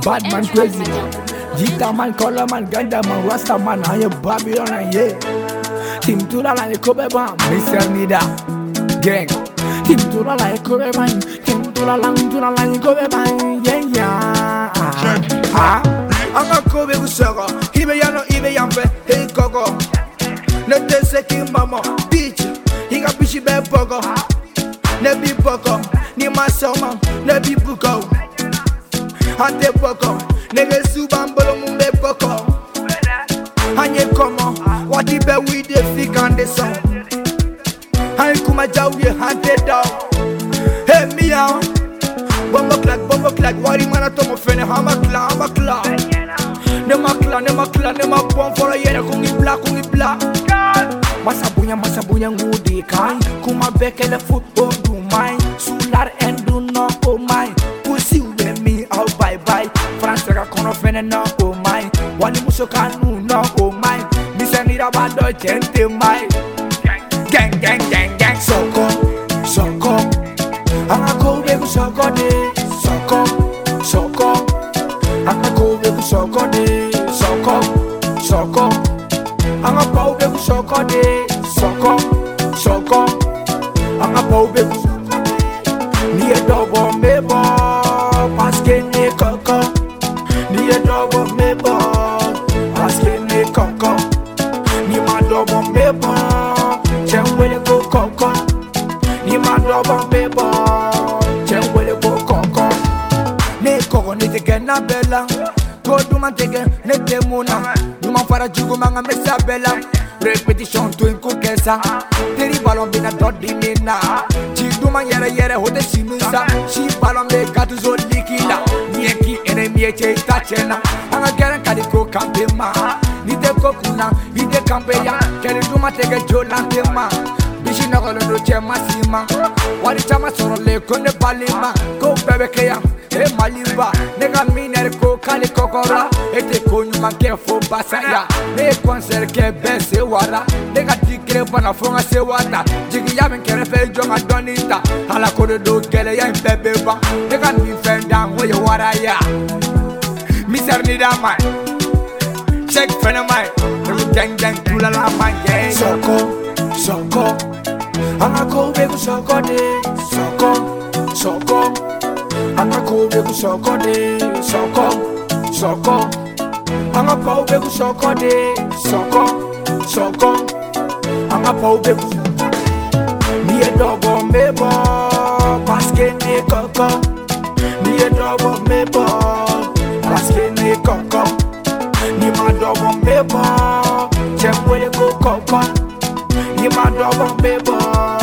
Bad man crazy. Jita man, color man, ganja man, rasta man, and you Babylon and yeah. Team Tula like Kobe Bam, Mr. Nida. Gang. Team Tula like Kobe Bam, Team Tula like Kobe Bam, yeah. I'm a Kobe Usaga, Ibe Yano, Ibe Yampe, hey Coco. No te seki mama, bitch, he got bitchy bad pogo. Nebi poco, ni masoma, nebi buko. Ante poco, nigga subambolo mumbe poco. Anye komo, what the bed with the fig and the song. I kuma jawi hante dog. Hey meow, bombo clack, what man at tomo fene, hama claw. Nema bomb for a year, kungi black. Masabunya ngudi kai, kuma bekele football do mine. Sular and do not oh mine. Pussy with me, oh bye. France kono fene no oh mine. Wani musoka no oh mine. Misa nira bado gente mine. Gang. Soko. Anga kobe ku soko de. Soko. Anga kobe ku soko de. Soko. Anga kobe ku soko de. Soko. Anga kobe ku soko de. Ni edobo mebo, paske ni koko. Ni edobo mebo, paske ni koko. Ni madobo mebo, chengwele go koko. Ni madobo mebo, chengwele go koko. Ne koko ni teke na bella. Go do man teke ne temuna. Do man para jugo manga mesa bella. Repetition to inkukesa. Teri balon bina dodi mina. Chi do man yere hote simisa. Chi balon be gatu zo likila. Nieki ene mieche itachena. Anga geren kadiko kampema. Nite kokuna, ide kampeya. Keri do man teke jolantema. Bishi na golo do chema sima. Wari chama soro le konde palima. Go bebe keya, e malimba. Nega miner ko kali kokora. Ete konyu manke fo basaya. Ne konser ke bese wara. Nega tikre pana fonga se wata. Jigi ya men kere fe jonga donita. Hala kode do gele ya bebe ba. Nega mi fenda ngoye wara ya. Mr. Nida man. Check fena man. Gang tula la man gang. Soko. Anga kobe ku soko de. Soko. Anga kobe ku soko de. Soko. Anga kobe ku soko de. Soko. Anga kobe ku soko de. Ni edobo mebo, paske ni koko. Ni edobo mebo, paske ni koko. Ni madobo mebo, chengwele go koko. Ni madobo mebo.